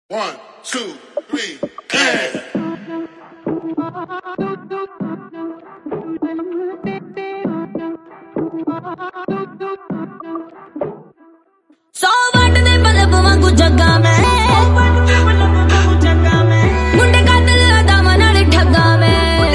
1, 2, 3, and. सौ वाट दे bulb वांगू जग्गा मैं मुंडे कातल अदावां नाल ठग्गा मैं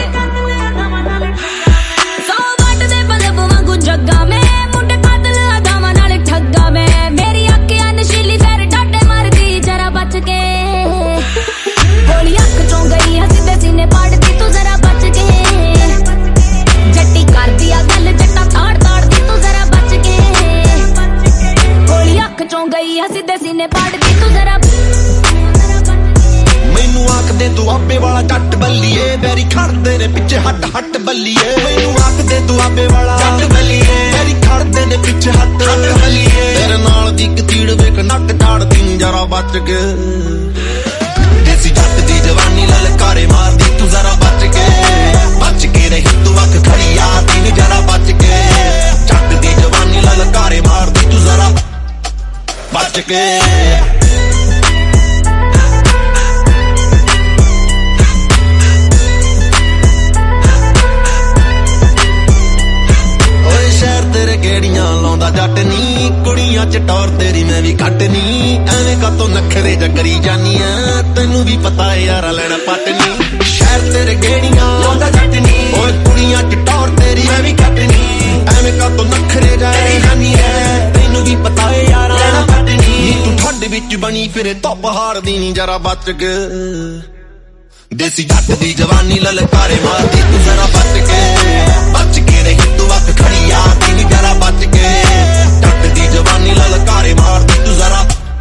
सौ वाट दे बल्ब वांगू जग्गा मैं मुंडे कातल अदावां नाल ठग्गा मैं मेरी अक्खियां नशीली फेर डाटे मारदी जरा बच के गोली अख चों गई है सीधे सीने पाड़दी तू जरा बच के जट्टी कर दिया गल जट्टा ताड़ ताड़ दी तू जरा बच के गोली अख चों गई है सीधे सीने पाड़दी तू जरा मैनू आखदे दुआबे वाला जट बल्लीए बैरी खड़दे ने पिछे हट हट बल्लीए मैनू आखदे दुआबे वाला जट बल्लीए बैरी खड़दे ने पिछे हट हट बल्लीए तेरे नाल दी कतीड़ वेख नट झाड़दी जरा बच के देसी जट दी जवानी ललकारे मारदी तू जरा बच के रही तू अख खड़ी आती नी जरा बच के जट दी जवानी ललकारे मारदी तू जरा बच के गेड़ियां लाउंदा जट नी कुड़ियां च टौर तेरी मैं भी घट नी एवें कातों नखरे जा करी जानी ऐ तैनू भी पता है यारा लेना पट नी शहर तेरे गेड़ियां लाउंदा जट नी ओए कुड़ियां च टौर तेरी मैं भी घट नी एवें कातों नखरे जा करी जानी ऐ तैनू भी पता है यारा लेना पट नी तू ठंड विच बनी फिरे धुप हारदी नी जरा बच के देसी जट दी जवानी ललकारे मारदी तू जरा बच के रही तू अख खड़ी आती नी जरा बच के जट दी जवानी ललकारे मारदी तू जरा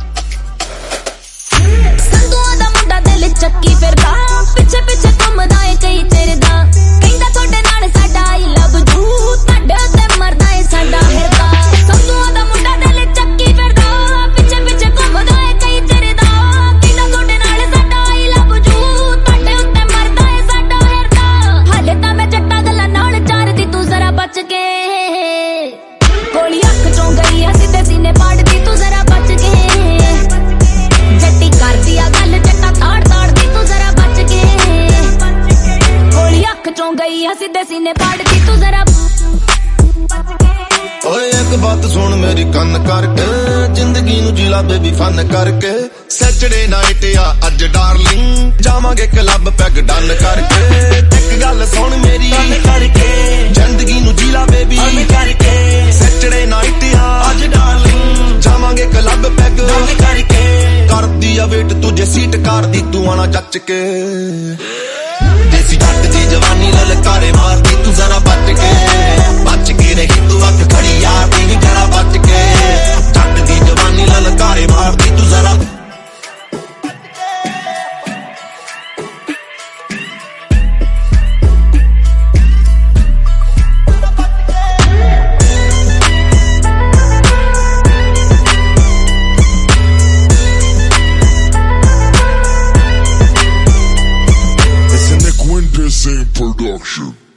संधुआ दा मुंडा दिल चक्की फिरदा पिछे पिछे घुमदा ए कई चिरदा कहंदा थोड़े नाल साडा आई लव जू तड़े ते मरदा ए साडा हिरदा संधुआ दा मुंडा दिल चक्की फिरदा पिछे पिछे घुमदा ए कई चिरदा कहंदा थोड़े नाल साडा आई लव जू तड़े ते मरदा ए साडा हिरदा हाले तां मैं जट्टा गल्लां नाल चारदी तू जरा बच के गोली अख चों गई है सीधे सीने पाड़दी तू जरा बच के जट्टी कर दिया गल जट्टा ताड़ ताड़ दी तू जरा बच के गोली अख चों गई है सीधे सीने पाड़दी तू जरा ओए एक बात सुन मेरी कन करके जिंदगी नू जिला बेबी फन करके सैटरडे नाइट आ अज डार्लिंग जावांगे क्लब पैग डन करके एक गल सुन मेरी करके जिंदगी नू जिला बेबी करके सैटरडे नाइट आ अज डार्लिंग जावांगे क्लब पैग डन करके कर दिया वेट तुझे सीट कर दी तू आना जच के देसी जट दी जवानी ललकारे मारदी तू जरा बच के रही तू अख खड़ी आती नी जरा बच के जट दी जवानी ललकारे मारदी तू जरा Same production.